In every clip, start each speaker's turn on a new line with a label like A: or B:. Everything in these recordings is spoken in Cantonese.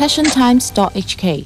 A: passiontimes.hk。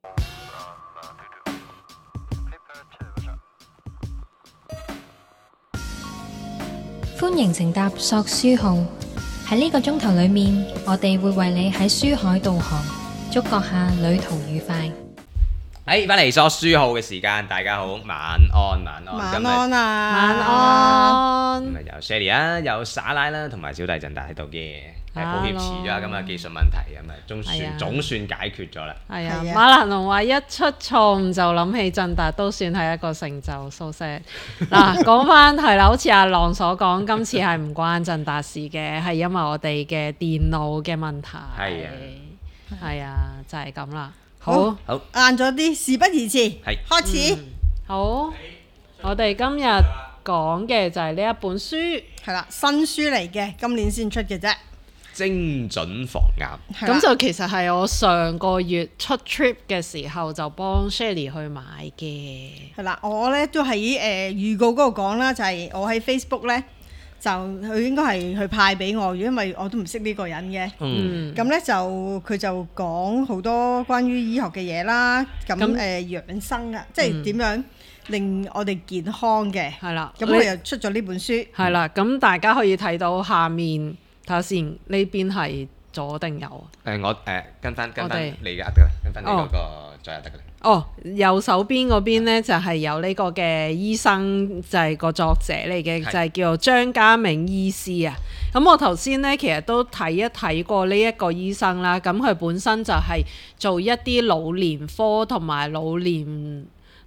B: 歡迎乘搭索書號，喺呢個鐘頭裏面，我哋會為你喺書海導航，觸覺下旅途愉快。
C: 翻嚟索書號嘅時間，大家好，晚安，晚安，
D: 晚安啊，
E: 晚安。
C: 今日有 Shelly 啦，有撒拉啦，同埋小弟陣達喺度嘅，抱歉遲咗，咁啊技術問題咁啊，總算解決咗啦。
E: 係啊，馬蘭龍話一出錯誤就諗起陣達，都算係一個成就。So sad。嗱，講翻係啦，好似阿浪所講，今次係唔關陣達事嘅，係因為我哋嘅電腦嘅問題。係啊，就係咁啦。好，
D: 晏咗啲，事不宜遲，開始。
E: 好，我哋今日講嘅就係呢一本書，
D: 係啦，新書嚟嘅，今年先出嘅啫。
C: 精準防癌，
E: 咁就其實係我上個月出 trip 嘅時候就幫 Shelly 去買嘅。
D: 係啦，我呢都喺預告嗰度講啦，就係我喺 Facebook 呢，就佢應該係去派俾我，因為我都唔識呢個人嘅。咁呢就佢就講好多關於醫學嘅嘢啦，咁養生啊，即係點樣令我哋健康嘅。
E: 係啦，
D: 咁佢又出咗呢本書。係
E: 啦，咁大家可以睇到下面。睇下先，呢邊係左定右啊？
C: 我跟翻你嘅得㗎啦，跟翻你嗰個左右得㗎啦。
E: 哦，右手邊嗰邊呢，就係有呢個嘅醫生，就係個作者嚟嘅，就係叫做張家明醫師啊。咁我頭先呢，其實都睇過呢一個醫生啦。咁佢本身就係做一啲老年科同埋老年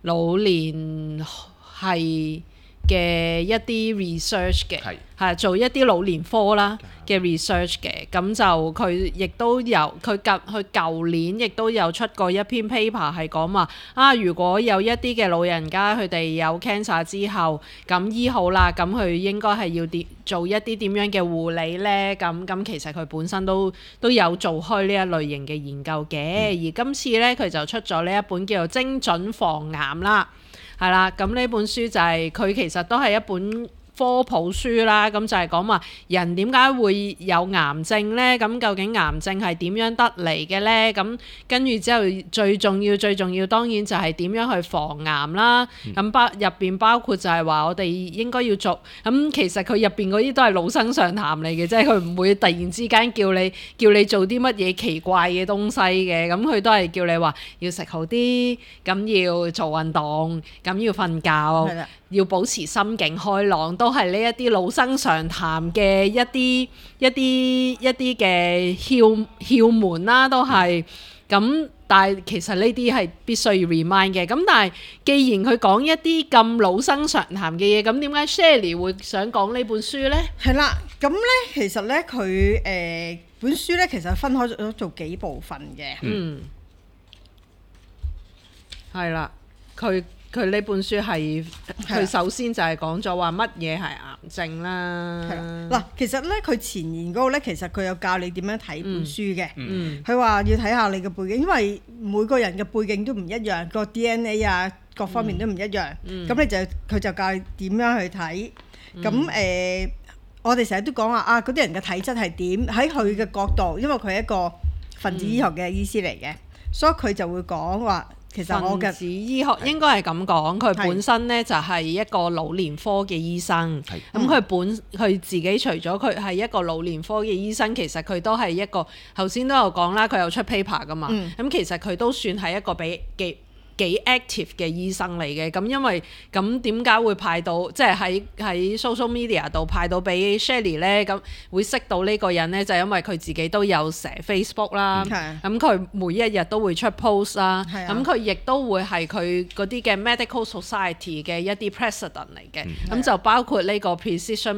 E: 係嘅一啲 research 嘅，係做一啲老年科啦嘅 research 嘅，咁就佢亦都有佢舊年亦都有出過一篇 paper 係講話如果有一啲嘅老人家佢哋有 cancer 之後，咁醫好啦，咁佢應該係要做一啲點樣嘅護理呢？咁其實佢本身都有做開呢一類型嘅研究嘅，而今次呢，佢就出咗呢一本叫做精準防癌啦。係啦，咁呢本書就係佢其實都係一本科普書啦，咁就係講話人點解會有癌症呢？咁究竟癌症係點樣得嚟嘅呢？咁跟住之後最重要當然就係點樣去防癌啦。咁入邊包括就係話我哋應該要做，咁其實佢入邊嗰啲都係老生常談嚟嘅，即係佢唔會突然之間叫你做啲乜嘢奇怪嘅東西嘅。咁佢都係叫你話要食好啲，咁要做運動，咁要瞓覺，要保持心境開朗，都係呢一啲老生常談嘅一啲嘅竅門啦，都係咁。但係其實呢啲係必須要 remind 嘅。咁但係既然佢講一啲咁老生常談嘅嘢，咁點解 Shelly 會想講呢本書呢？
D: 係啦，咁呢其實呢佢本書呢其實分開咗做幾部分嘅。係啦，佢呢本書係佢首先就係講咗話乜嘢係癌症啦。係啦，嗱，其實咧佢前言嗰個咧，其實佢有教你點樣睇本書嘅。佢話要睇下你嘅背景，因為每個人嘅背景都唔一樣，個 DNA 啊各方面都唔一樣。咁佢就教你點樣去睇。咁我哋成日都講話嗰啲人嘅體質係點？喺佢嘅角度，因為佢係一個分子醫學嘅醫師嚟嘅，所以佢就會講話。其實我嘅
E: 分子醫學應該係咁講，佢本身呢就係一個老年科嘅醫生。咁佢自己除咗佢係一個老年科嘅醫生，其實佢都係一個頭先都有講啦，佢有出 paper 噶嘛。咁其實佢都算係一個幾 active 嘅醫生嚟嘅。咁因為咁點解會派到即係喺 social media 度派到俾 Shelly 咧？咁會識到呢個人咧，就係因為佢自己都有寫 Facebook 啦。咁佢每一日都會出 post 啦。咁佢亦都會係佢嗰啲嘅 medical society 嘅一啲 president 嚟嘅。咁就包括呢個 precision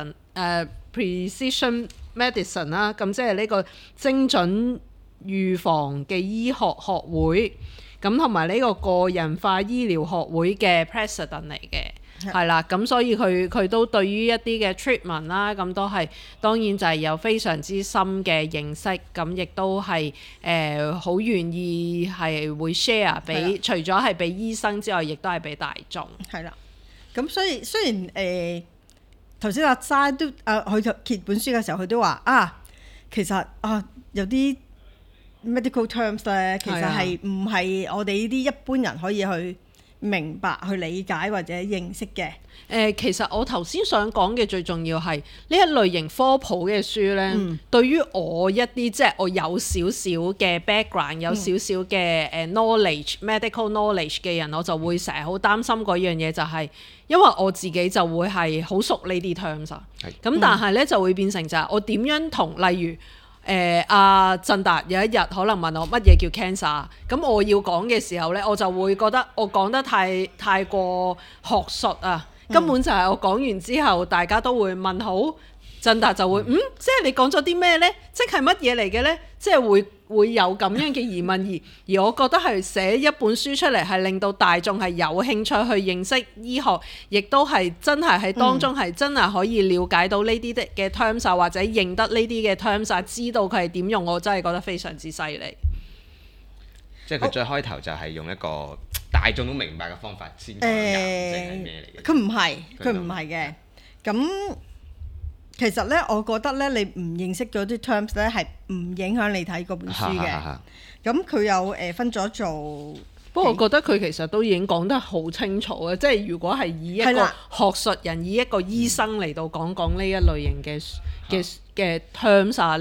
E: medicine 啦。咁即係呢個精準預防嘅醫學學會。咁同埋呢個人化醫療學會嘅 president 嚟嘅，係啦，咁所以佢都對於一啲嘅 treatment 啦，咁都係當然就係有非常之深嘅認識，咁亦都係好願意係會 share 俾除咗係俾醫生之外，亦都係俾大眾。
D: 係啦，咁所以雖然頭先阿沙都佢揭本書嘅時候，佢都話其實有啲 medical terms 咧，其實係唔係我哋呢啲一般人可以去明白、去理解或者認識嘅。
E: 其實我頭先想講嘅最重要係呢一類型科普嘅書呢，對於我一啲即係我有少少嘅 background、有少少嘅medical knowledge 嘅人，我就會成日好擔心嗰樣嘢，就係因為我自己就會係好熟呢啲 terms 啊。咁但係呢，就會變成就係我點樣同例如阿振達有一日可能問我乜嘢叫 cancer， 咁我要講嘅時候呢，我就會覺得我講得太過學術啊。根本就係我講完之後，大家都會問好，振達就會即係你講咗啲咩呢？即係乜嘢嚟嘅呢？即係會有咁樣嘅疑問，而我覺得係寫一本書出嚟係令到大眾係有興趣去認識醫學，亦都係真係喺當中係真係可以了解到呢啲嘅 terms 啊，或者認得呢啲嘅 terms 啊，知道佢係點用，我真係覺得非常之犀利。
C: 即係佢最開頭就係用一個大眾都明白嘅方法先講癌症係咩嚟嘅。
D: 佢唔係嘅。咁其實咧，我覺得咧，你唔認識嗰啲 terms 咧，係唔影響你睇嗰本書嘅。咁佢有分咗做。
E: 不過我覺得佢其實都已經講得好清楚嘅，即係如果係以一個學術人、以一個醫生嚟到講呢一類型嘅 terms 啊，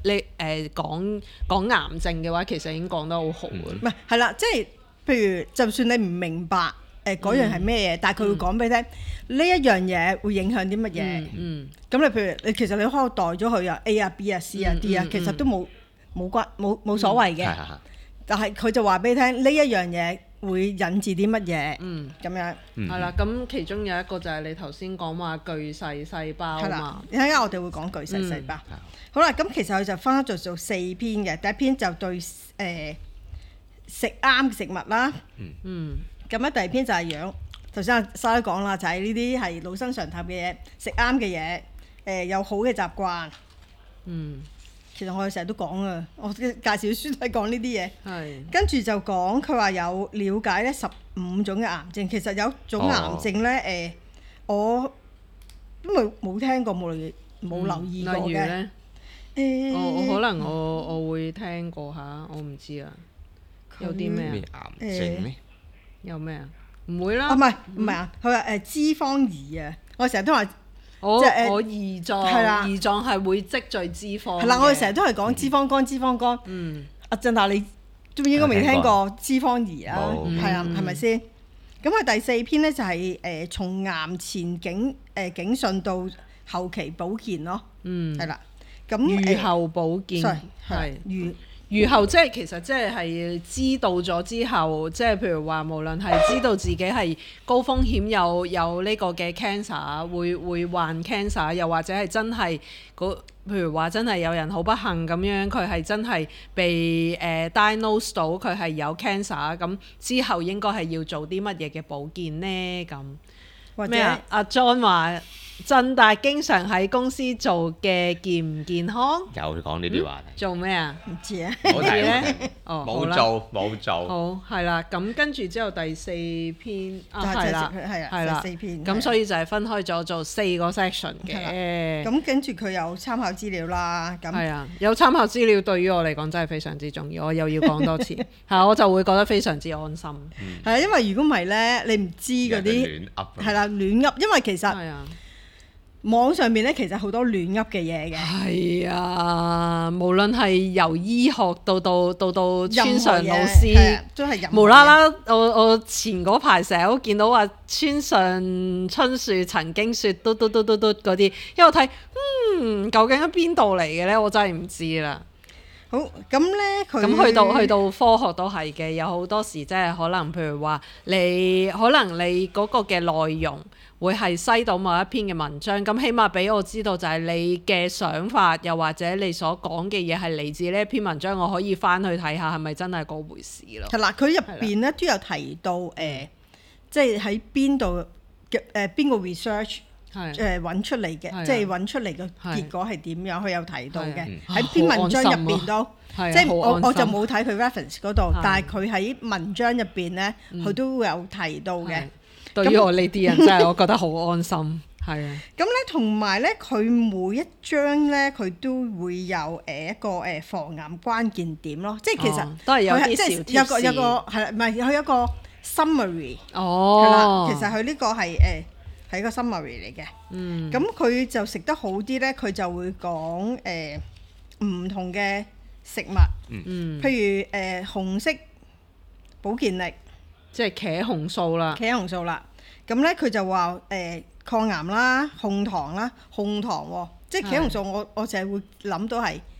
E: 講癌症嘅話，其實已經講得好好嘅。
D: 係啦，即係譬如，就算你唔明白嗰樣係咩嘢，但係佢會講俾你聽，呢一樣嘢會影響啲乜嘢。咁你譬如其實你可以代咗佢啊 A 啊 B 啊 C 啊 D 啊，其實都冇所謂嘅。但係佢就話俾你聽，呢一樣嘢會引致啲乜嘢咁樣。
E: 係啦，咁其中有一個就係你頭先講話巨細細胞嘛。
D: 你睇下我哋會講巨細細胞。好啦，咁其實佢就分咗做4篇嘅。第一篇就對食啱嘅食物啦。咁咧第二篇就係養。頭先阿沙都講啦，就係呢啲係老生常談嘅嘢，食啱嘅嘢，有好嘅習慣。其實我哋成日都講啊，我介紹書都係講呢啲嘢。跟住就講佢話有了解咧15種嘅癌症，其實有種癌症咧我都冇聽過，冇留意過嘅。
E: 例如咧，我可能我會聽過下，我唔知啊。有啲咩
C: 癌症咩？
E: 有咩啊？唔會啦。
D: 唔係啊，佢話脂肪胰啊，我成日都話。
E: 我胰臟係會積聚脂肪。係啦，
D: 我哋成日都係講脂肪肝。阿振達你都應該未聽過脂肪胰啊？係啊，係咪先？咁佢第4篇咧就係從癌前警訊到後期保健咯。係啦，咁
E: 預後保健係預後，即係其實即係知道咗之後，即係譬如話無論係知道自己係高風險有呢個嘅 cancer， 會患 cancer， 又或者係真係譬如話真係有人好不幸咁樣，佢係真係被diagnose 到佢係有 cancer， 咁之後應該係要做啲乜嘢嘅保健呢？咁咩啊？阿 John 話振達經常喺公司做嘅健唔健康？
C: 又講呢啲話題。
E: 做咩啊？
D: 唔知啊。
C: 冇睇
E: 咧。
C: 冇做。
E: 好，係啦。咁跟住之後第4篇係啦
D: ，4篇。
E: 咁所以就係分開咗做4個 section 嘅。
D: 咁跟住佢有參考資料啦。咁
E: 係啊，有參考資料對於我嚟講真係非常之重要，我又要講多次。係我就會覺得非常之安心。
D: 係啊，因為如果唔係咧，你唔知嗰啲係啦亂噏，因為其實網上面咧其實好多亂噏嘅嘢嘅。係
E: 啊，無論係由醫學到村上老師，
D: 都係
E: 無啦啦。我前嗰排成日都見到話村上春樹曾經説嘟嗰啲，因為我睇究竟喺邊度嚟嘅咧？我真係唔知啦。
D: 好，咁咧佢
E: 咁去到科學都係嘅，有好多時即係可能譬如話你嗰個嘅內容會係篩到某一篇嘅文章，咁起碼俾我知道就係你嘅想法，又或者你所講嘅嘢係嚟自呢一篇文章，我可以翻去睇下係咪真係嗰回事咯。
D: 係啦，佢入邊咧都有提到即係喺邊度嘅邊個 research 揾出嚟嘅，即係揾出嚟嘅結果係點樣，佢有提到嘅喺篇文章入邊都，即係我就冇睇佢 reference 嗰度，但係佢喺文章入邊咧，佢都會有提到嘅。
E: 對於我呢啲人真係我覺得好安心。 係啊。
D: 咁咧同埋咧，佢每一張咧，佢都會有一個防癌關鍵點咯，即係其實
E: 都係有啲小貼士，
D: 即係有個係啦，唔係佢有個 summary
E: 哦，
D: 係啦，其實佢呢個係一個 summary 嚟嘅。咁佢就食得好啲咧，佢就會講唔同嘅食物，譬如紅色保健力，
E: 即係茄紅素啦。
D: 茄紅素啦。咁咧佢就話抗癌啦、控糖啦、控糖喎，即係茄紅素我淨係會諗到係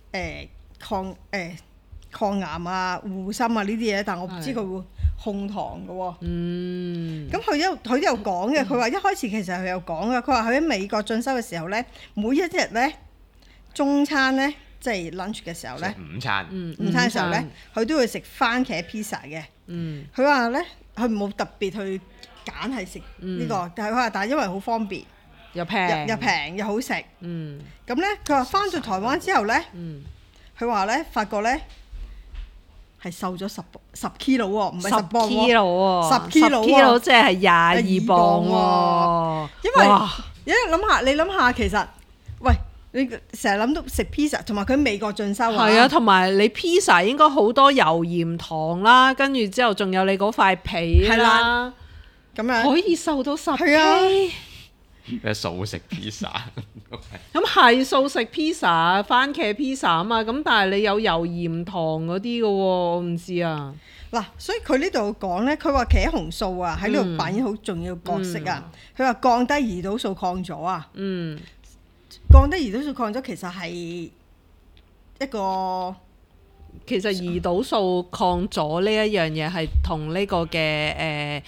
D: 抗癌啊、護心啊呢啲嘢，但我唔知佢會控糖嘅喎。咁佢都有講嘅，佢話一開始其實佢有講嘅，佢話佢喺美國進修嘅時候咧，每一日咧中餐咧即係 lunch 嘅時候咧，
C: 午餐
D: 嘅時候咧，佢都會食番茄 pizza 嘅。佢話咧，佢冇特別去揀係食呢個，但係佢話，但係因為好方便，
E: 又平
D: 又好食。咁咧，佢話翻到台灣之後咧，佢話咧發覺咧係瘦咗10 kilo 喎，唔係10磅喎，10 kilo
E: 即係22磅喎。
D: 因為你諗下，其實喂。你成日諗到食 pizza， 同埋佢美國進修啊，
E: 係啊，同埋你 pizza 應該好多油鹽糖啦，跟住之後仲有你嗰塊皮啦，
D: 咁樣
E: 可以瘦到10
D: kg 啊！
C: 咩素食 pizza？
E: 咁係素食 pizza、番茄 pizza 啊嘛，咁但係你有油鹽糖嗰啲嘅喎，我唔知啊。
D: 嗱，所以佢呢度講咧，佢話茄紅素啊喺呢度扮演好重要角色啊。佢話降低胰島素抗阻啊。降低胰島素抗阻其實係一個，
E: 其實胰島素抗阻呢一樣嘢係同呢個嘅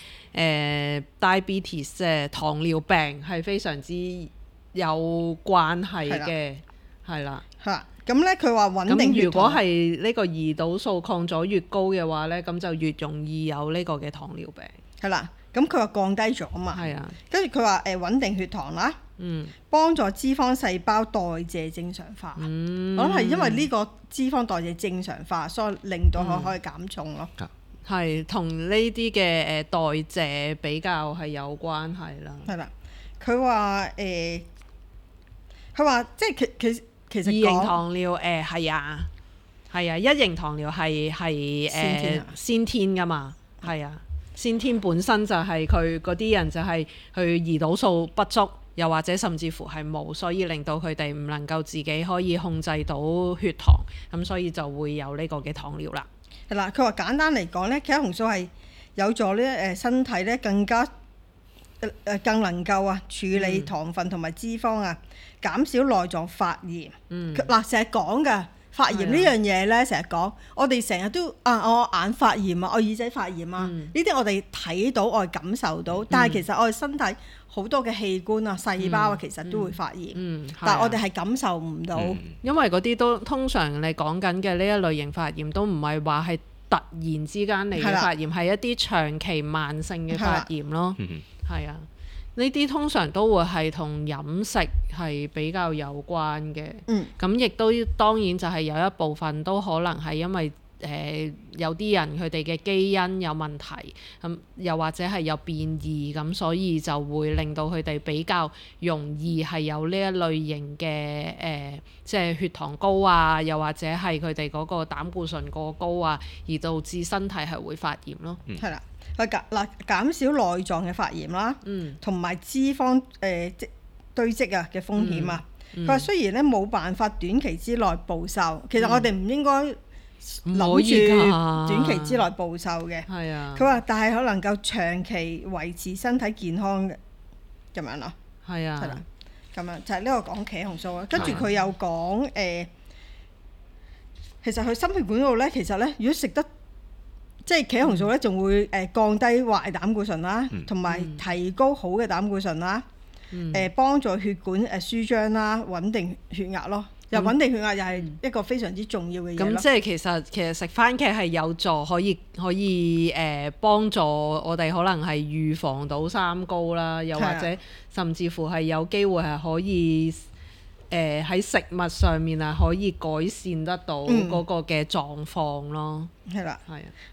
E: diabetes 即係糖尿病係非常之有關係嘅，係啦。
D: 嚇，咁咧佢話穩定血糖。咁
E: 如果係呢個胰島素抗阻越高嘅話咧，咁就越容易有呢個嘅糖尿病。
D: 係啦，咁佢話降低咗啊嘛。
E: 係啊。跟
D: 住佢話穩定血糖啦。幫助脂肪細胞代謝正常化，我諗係因為呢個脂肪代謝正常化，所以令到佢可以減重咯。
E: 係同呢啲嘅代謝比較係有關係啦。
D: 係啦，佢話佢話即係其實
E: 二型糖尿係啊，一型糖尿係先天㗎嘛，係啊，先天本身就係佢嗰啲人就係佢胰島素不足。又或者甚至乎係冇，所以令到佢哋唔能夠自己可以控制到血糖，咁所以就會有呢個嘅糖尿啦。
D: 係啦，佢話簡單嚟講咧，茄紅素係有助咧身體咧更能夠處理糖分同埋脂肪啊，減少內臟發炎。嗱，成日講㗎發炎呢樣嘢咧，成日講，我哋成日都我眼發炎啊，我耳仔發炎啊，呢啲我哋睇到，我哋感受到，但係其實我哋身體好多嘅器官啊、細胞啊，其實都會發炎，但係我哋係感受唔到，
E: 因為嗰啲都通常你講緊嘅呢一類型發炎都唔係話係突然之間嚟嘅發炎，係一啲長期慢性嘅發炎咯，係啊。呢啲通常都會係同飲食係比較有關嘅，咁亦都當然就係有一部分都可能係因為有啲人佢哋嘅基因有問題，又或者係有變異，咁所以就會令到佢哋比較容易係有呢一類型嘅即係血糖高啊，又或者係佢哋嗰個膽固醇過高啊，而導致身體係會發炎咯。係啦。
D: 減少內臟嘅發炎啦，同埋脂肪堆積嘅風險啊。佢話雖然咧冇辦法短期之內暴瘦，其實我哋唔應該諗住短期之內暴瘦嘅。佢話但係可能夠長期維持身體健康嘅咁樣咯。係啦，咁樣就係呢個講茄紅素啊。跟住佢有講其實佢心血管嗰度咧，其實咧如果食得即係茄紅素咧，仲會降低壞膽固醇啦，同埋提高好嘅膽固醇啦，幫助血管舒張啦，穩定血壓咯。又穩定血壓又係一個非常之重要嘅嘢咯。
E: 咁即係其實食番茄係有助可以幫助我哋可能係預防到三高啦，又或者甚至乎係有機會係可以喺食物上面可以改善得到嗰個嘅狀況咯。
D: 係啦，係啊嚇！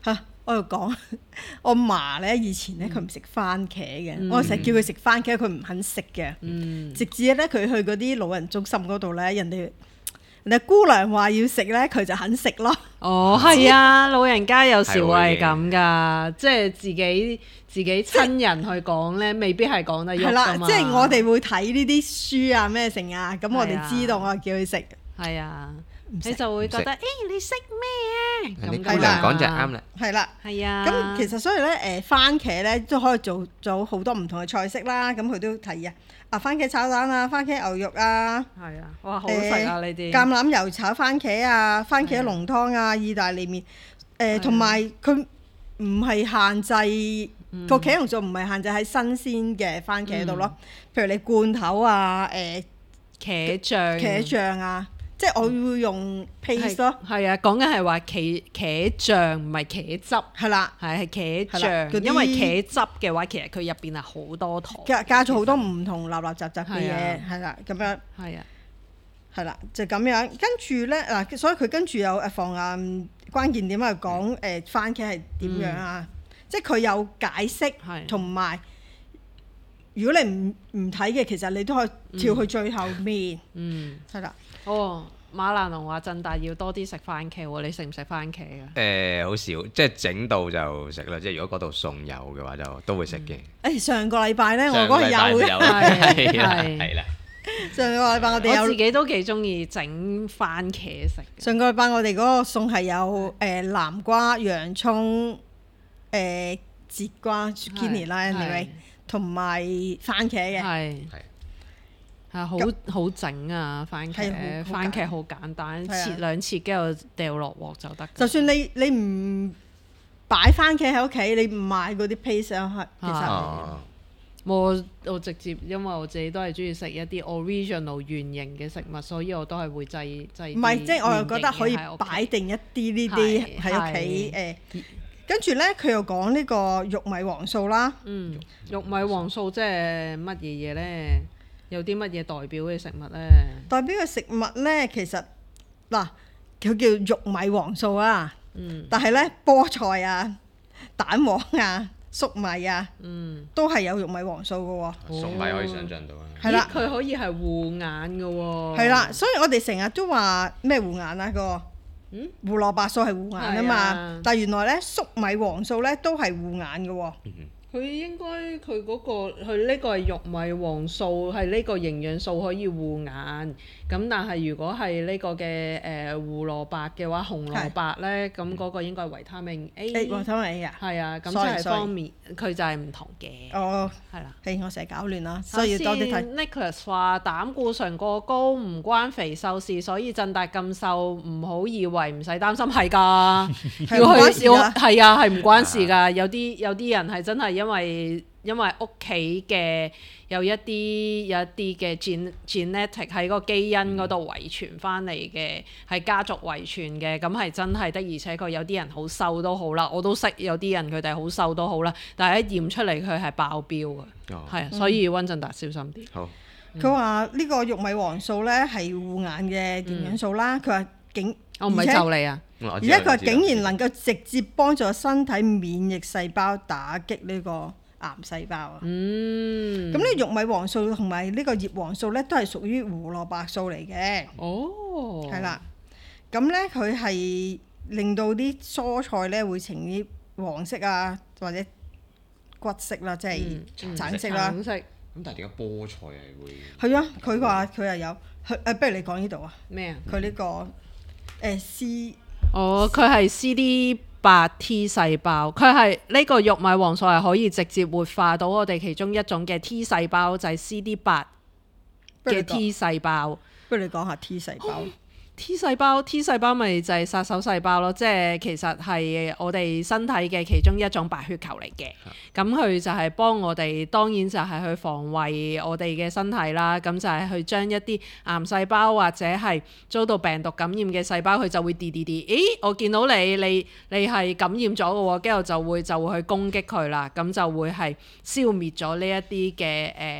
D: 我又講我嫲咧以前咧佢唔食番茄嘅，我成日叫佢食番茄，佢唔肯食嘅。直至咧佢去嗰啲老人中心嗰度咧，人哋姑娘話要食咧，佢就肯食咯。
E: 哦，係啊，老人家有時會係咁噶，即係自己親人去講咧，未必係講得喐㗎嘛。
D: 係啦，即係我哋會睇呢啲書啊咩成啊，咁我哋知道我叫佢食。
E: 係啊。你就會覺得你識咩啊？
C: 咁姑娘講就啱啦。
D: 係啦，
E: 係啊。
D: 咁其實所以咧，番茄咧都可以做好多唔同嘅菜式啦。咁佢都提議番茄炒蛋啊，番茄牛肉啊。係啊，
E: 哇，好食啊呢啲。
D: 橄欖油炒番茄啊，番茄濃湯啊，意大利麵。同埋佢唔係限制個茄蓉素，唔係限制喺新鮮嘅番茄度咯。譬如你罐頭啊，
E: 茄醬
D: 啊。即係我會用 paste 咯，
E: 係啊，講緊係話茄醬唔係茄汁，
D: 係啦，
E: 係茄醬，因為茄汁嘅話，其實佢入邊係好多糖，
D: 加咗好多唔同立雜雜嘅嘢，係啦，咁樣，係啦，就咁樣。跟住咧嗱，所以佢跟住有防癌關鍵點係講番茄係點樣啊？即係佢有解釋，同埋如果你唔睇嘅，其實你都可以跳去最後面，係啦。
E: 哦，馬蘭龍話鎮大要多啲食番茄喎，你食唔食番茄㗎？
C: 好少，即係整到就食啦。即係如果嗰度餸有嘅話，就都會食嘅。
D: 上個禮拜咧，我嗰日有嘅，
C: 係啦。
D: 上個禮拜我哋有，
E: 我自己都幾中意整番茄食。
D: 上個禮拜我哋嗰個餸係有南瓜、洋葱、節瓜、zucchini 啦，anyway，同埋番茄嘅。係
E: 好整啊！番茄好簡單，切兩切跟住掉落鑊就得。
D: 就算你唔擺番茄喺屋企，你唔買嗰啲 paste 啊，其實
E: 我直接，因為我自己都係中意食一啲 original 原形嘅食物，所以我都係會製。唔係，
D: 即係我又覺得可以擺定一啲呢啲喺屋企跟住咧，佢又講呢個玉米黃素啦。
E: 玉米黃素即係乜嘢嘢咧？有啲乜嘢代表嘅食物呢？
D: 代表嘅食物呢，其實嗱，佢叫玉米黃素啊。但係呢，菠菜啊、蛋黃啊、粟米啊，都係有玉米黃素嘅喎。
C: 粟米可以想像到啊。
E: 係啦，佢可以係護眼嘅喎。
D: 係啦，所以我哋成日都話咩護眼啊？個胡蘿蔔素係護眼啊嘛。但係原來呢，粟米黃素呢都係護眼嘅喎。
E: 佢應該佢呢個係玉米黃素，係呢個營養素可以護眼。咁但係如果係呢個嘅胡蘿蔔嘅話，紅蘿蔔咧，咁嗰個應該係維他命 A。維他命 A 啊？係啊，咁即係方面，佢就係唔同嘅。哦，係啦。我成日搞亂啦，所以要多啲睇。 Nicholas 話膽固醇過高唔關肥瘦事，所以鎮大咁瘦，唔好以為唔使擔心，係㗎。係啊，係唔關事㗎。有啲人係真係因為屋企嘅有一啲嘅 genetic 喺個基因嗰度遺傳翻嚟嘅，係家族遺傳嘅，咁係真係的，而且確有啲人好瘦都好啦，我都識有啲人佢哋好瘦都好啦，但係一驗出嚟佢係爆標嘅，係，所以溫鎮達小心啲。好，
D: 佢話呢個玉米黃素咧係護眼嘅營養素啦，佢話
E: 我唔係就你啊，
D: 而家佢話竟然能夠直接幫助身體免疫細胞打擊呢個癌細胞啊！咁呢個玉米黃素同埋呢個葉黃素咧，都係屬於胡蘿蔔素嚟嘅。哦，係啦。咁咧佢係令到啲蔬菜咧會呈啲黃色啊，或者骨色啦，即係橙色啦。
C: 咁但係點解菠菜係會？
D: 係啊，佢話佢又有。不如你講呢度啊？
E: 咩啊？
D: 佢呢個C。
E: 佢係 CD8 T 細胞，佢係呢個玉米黃素係可以直接活化到我哋其中一種嘅 T 細胞，就係 CD8 嘅 T 細胞。
D: 不如你講下 T 細胞。
E: T 細胞咪就係殺手細胞咯，即係其實係我哋身體嘅其中一種白血球嚟嘅。咁佢就係幫我哋，當然就係去防衛我哋嘅身體啦。咁就係去將一啲癌細胞或者係遭到病毒感染嘅細胞，佢就會咦，我見到你係感染咗嘅喎，跟住就會去攻擊佢啦。咁就會係消滅咗呢一啲嘅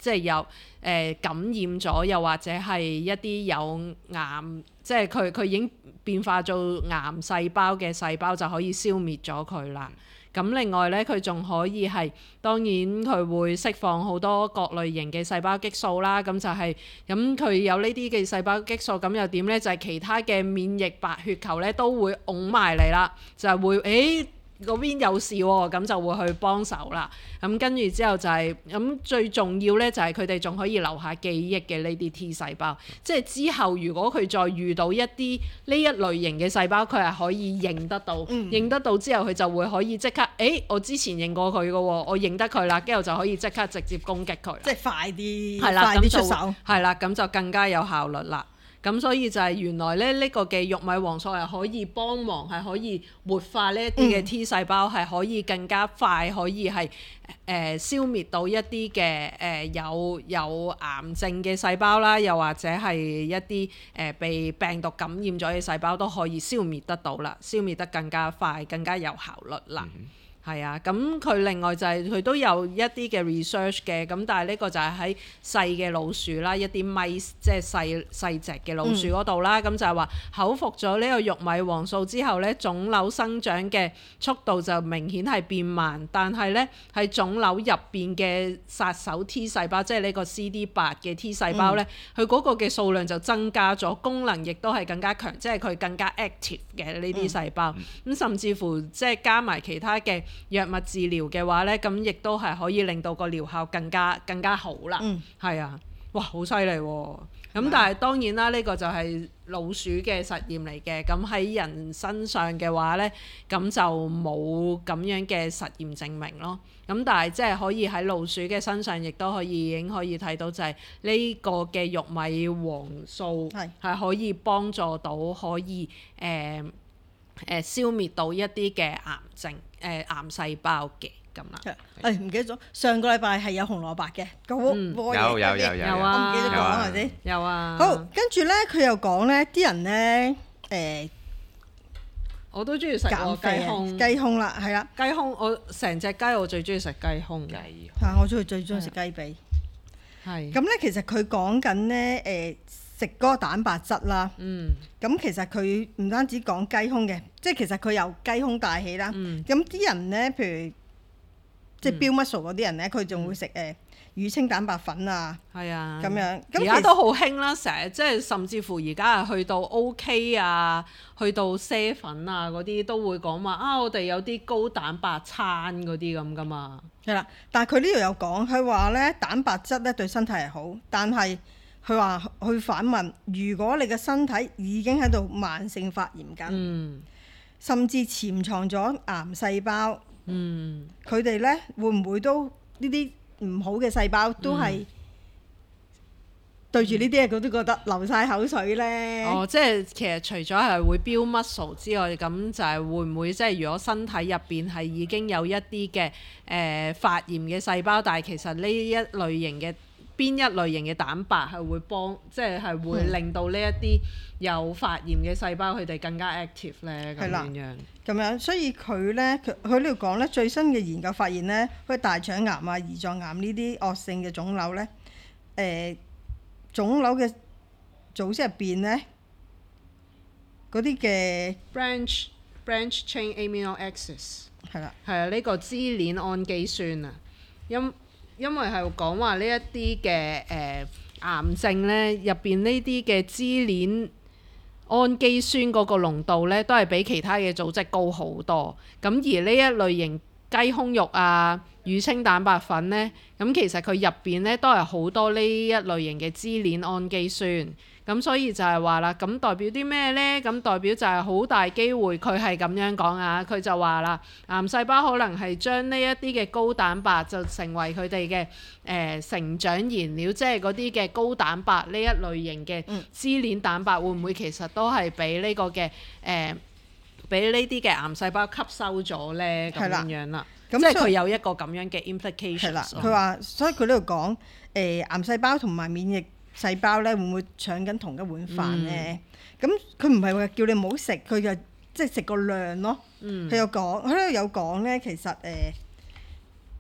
E: 即係有感染咗，又或者係一啲有癌，即係佢已經變化做癌細胞嘅細胞就可以消滅咗佢啦。咁另外咧，佢仲可以係當然佢會釋放好多各類型嘅細胞激素啦。咁就係咁佢有呢啲嘅細胞激素，咁又點咧？就係其他嘅免疫白血球咧都會擁埋嚟啦，就係會嗰邊有事喎，咁就會去幫手啦。咁跟住之後就係咁最重要咧，就係佢哋仲可以留下記憶嘅呢啲 T 細胞。即係之後如果佢再遇到一啲呢一類型嘅細胞，佢係可以認得到，認得到之後佢就會可以即刻，我之前認過佢嘅喎，我認得佢啦，跟住就可以即刻直接攻擊佢。
D: 即係快啲，
E: 係啦，
D: 快啲出手。
E: 係啦，咁就更加有效率啦。咁所以就係原來咧呢個嘅玉米黃素係可以幫忙，係可以活化呢一啲嘅 T 細胞，係可以更加快可以係消滅到一啲嘅有癌症嘅細胞啦，又或者係一啲被病毒感染咗嘅細胞都可以消滅得到啦，消滅得更加快，更加有效率啦。係啊，咁佢另外就係佢都有一啲嘅 research 嘅，咁但係呢個就係喺細嘅老鼠啦，一啲 mice 即係細隻嘅老鼠嗰度啦，咁就係話口服咗呢個玉米黃素之後咧，腫瘤生長嘅速度就明顯係變慢，但係咧喺腫瘤入邊嘅殺手 T 細胞，即係呢個 CD8 嘅 T 細胞咧，佢嗰個嘅數量就增加咗，功能亦都係更加強，即係佢更加 active 嘅呢啲細胞，咁甚至乎即係加埋其他嘅藥物治療嘅話咧，咁亦都係可以令到個療效更加好啦。係啊，哇，好犀利喎！咁但係當然啦，呢個就係老鼠嘅實驗嚟嘅。咁喺人身上嘅話咧，咁就冇咁樣嘅實驗證明咯。咁但係即係可以喺老鼠嘅身上，亦都已經可以睇到就係呢個嘅玉米黃素係可以幫助到可以消滅到一啲嘅癌症癌細胞嘅咁啦。
D: 唔記得咗上個禮拜係有紅蘿蔔嘅，
C: 有啊，
D: 我唔記得講係咪？
E: 有啊。
D: 好，跟住咧佢又講咧，啲人咧
E: 我都中意食雞胸。
D: 雞胸啦，係啦。
E: 雞胸我成隻雞我最中意食雞胸嘅。
D: 我最中意食雞髀。係。咁咧其實佢講緊咧食嗰個蛋白質啦，咁其實佢唔單止講雞胸嘅，即係其實佢由雞胸帶起啦。咁啲人咧，譬如即係 build muscle 嗰啲人咧，佢仲會食乳清蛋白粉啊，係啊，咁樣。
E: 而家都好興啦，成日即係甚至乎而家係去到 OK 啊，去到啡粉啊嗰啲都會講話我哋有啲高蛋白餐嗰啲咁噶嘛。
D: 係啦，但係佢呢度有講，佢話咧蛋白質咧對身體係好，但係佢話去反問，如果你嘅身體已經喺度慢性發炎緊，甚至潛藏咗癌細胞，佢哋咧會唔會都呢啲唔好嘅細胞都係對住呢啲嘢，佢都覺得流晒口水咧？
E: 即係其實除咗係會 build muscle 之外，咁就係會唔會即係如果身體入邊係已經有一啲嘅發炎嘅細胞，但係其實呢一類型嘅邊一類型嘅蛋白係會幫，即係會令到呢一啲有發炎嘅細胞佢哋更加 active 咧，咁樣。
D: 咁樣，所以佢呢度講呢，最新嘅研究發現呢，好似大腸癌啊、胰臟癌呢啲惡性嘅腫瘤呢，腫瘤嘅組織入邊呢，嗰啲嘅
E: branch chain amino acids
D: 係啦，
E: 係啊，呢個支鏈氨基酸啊，因為係講話呢一啲嘅癌症咧，入邊呢啲嘅支鏈氨基酸嗰個濃度咧，都係比其他嘅組織高好多。咁而呢一類型雞胸肉啊、乳清蛋白粉咧，咁其實佢入邊咧都係好多呢一類型嘅支鏈氨基酸。咁所以就係話啦，咁代表啲咩呢？咁代表就係好大機會，佢係咁樣講啊。佢就話啦，癌細胞可能係將呢一啲嘅高蛋白就成為佢哋嘅成長燃料，即係嗰啲嘅高蛋白呢一類型嘅支鏈蛋白，會唔會其實都係俾呢個嘅俾呢啲嘅癌細胞吸收咗呢？咁樣啦，即係佢有一個咁樣嘅 implication。係啦，
D: 佢話，所以佢呢度講癌細胞同埋免疫細胞咧會唔會搶緊同一碗飯咧？咁佢唔係話叫你唔好食，佢就即係食個量咯。佢有講，佢呢度有講咧，其實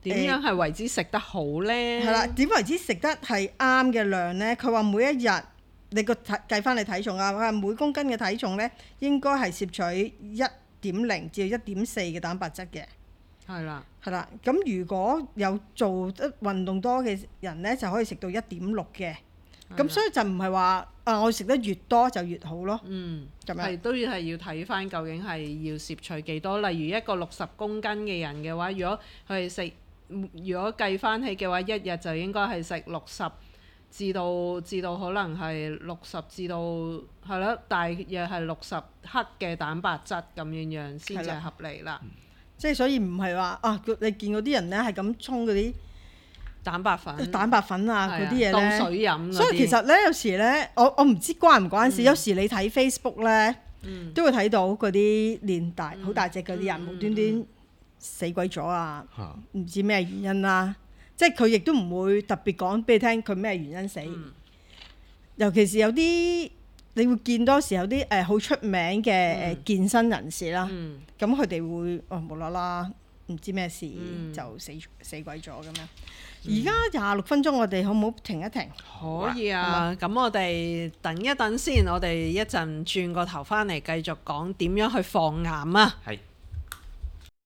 E: 點樣係為之食得好呢？
D: 係啦，點為之食得係啱嘅量呢？佢話每一日你計翻你體重啊，佢話每公斤嘅體重呢，應該係攝取1.0至1.4嘅蛋白質嘅。
E: 係啦，
D: 係啦。咁如果有做得運動多嘅人呢，就可以食到1.6嘅。咁所以就唔係話我食得越多就越好咯。咁樣
E: 係都係要睇翻究竟係要攝取幾多。例如一個60公斤嘅人嘅話，如果佢係如果計翻起嘅話，一日就應該係食60至到可能係60至到係咯，大約係60克嘅蛋白質咁樣先至係合理啦。
D: 即係所以唔係話你見嗰啲人咧係咁沖嗰啲蛋白粉啊嗰啲嘢咧，
E: 當水飲。
D: 所以其實咧有時咧，我唔知關唔關事。有時你睇 Facebook 咧，都會睇到嗰啲練好大隻嗰啲人無端端死鬼咗啊！唔知咩原因啦，即係佢亦都唔會特別講俾你聽佢咩原因死。尤其是有啲你會見多時有啲好出名嘅健身人士啦，咁佢哋會無啦啦唔知咩事就死鬼咗咁樣。而家26分鐘，我哋好唔好停一停？
E: 可以啊，咁我哋等一等先，我哋一陣轉個頭翻嚟繼續講點樣去防癌啊！
C: 係。